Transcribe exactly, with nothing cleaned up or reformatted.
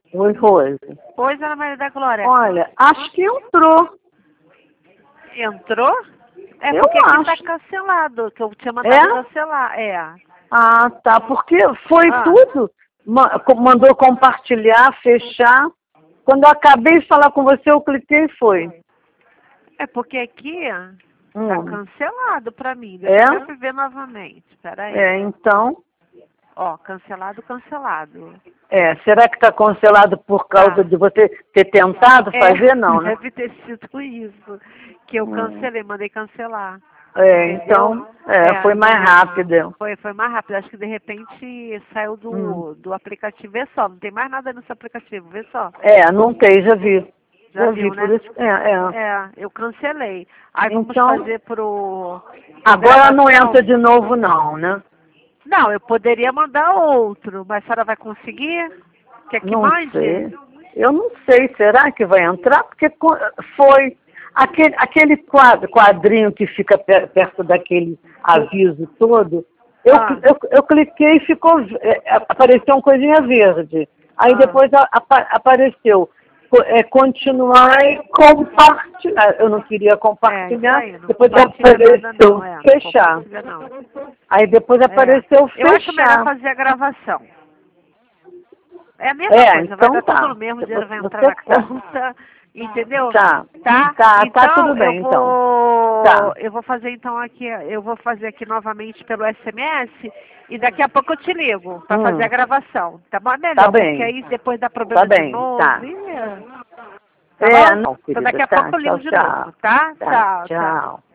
Oi, Rose. Oi, Ana Maria da Glória. Olha, acho que entrou. Entrou? É Eu porque aqui tá acho. cancelado, que eu tinha mandado É? cancelar. É. Ah, tá. Porque foi Ah. tudo. Ma- co- Mandou compartilhar, fechar. Quando eu acabei de falar com você, eu cliquei e foi. É porque aqui tá Hum. cancelado pra mim. Deixa É? eu até ver novamente. Peraí. É, então. Ó, cancelado, cancelado. É, será que está cancelado por causa Tá. de você ter tentado É, fazer? Não, né? deve ter sido isso. Que eu Hum. cancelei, mandei cancelar. É, Entendeu? então, é, foi mais não- rápido. Foi, foi mais rápido. Acho que de repente saiu do, Hum. do aplicativo. Vê só, não tem mais nada nesse aplicativo, vê só. É, não tem, já vi. Já Já viu, vi, né? por isso. É, é. É, eu cancelei. Aí vamos Então, fazer pro. agora não gravação. entra de novo, não, né? Não, eu poderia mandar outro, mas a senhora vai conseguir? Quer que Não mande? sei. Eu não sei, será que vai entrar? Porque co- foi aquele, aquele quadro, quadrinho que fica per- perto daquele aviso todo. Eu, Ah. eu, eu cliquei e ficou, é, apareceu uma coisinha verde. Aí Ah. depois a- apa- apareceu co- é, continuar e compartilhar. Eu não queria compartilhar, É, isso aí, não depois compartilha apareceu nada não, é, não fechar. compartilha não. Aí depois É. apareceu Eu acho melhor fechar. fazer a gravação. É a mesma É, coisa, vai então dar tá. tudo no mesmo, o dinheiro vai entrar Você na tá. conta, entendeu? Tá. Tá? Tá, então, tá tudo bem, eu então. vou, Tá. eu vou fazer então aqui, eu vou fazer aqui novamente pelo S M S e daqui a pouco eu te ligo para Hum. fazer a gravação, tá bom? É melhor, Tá bem. porque aí depois dá problema Tá de bem, novo. tá. Ih, tá É, bom? não, Então querida, daqui a tá. pouco eu ligo Tchau, de tchau. novo, tá? Tá, Tchau, tchau. tchau.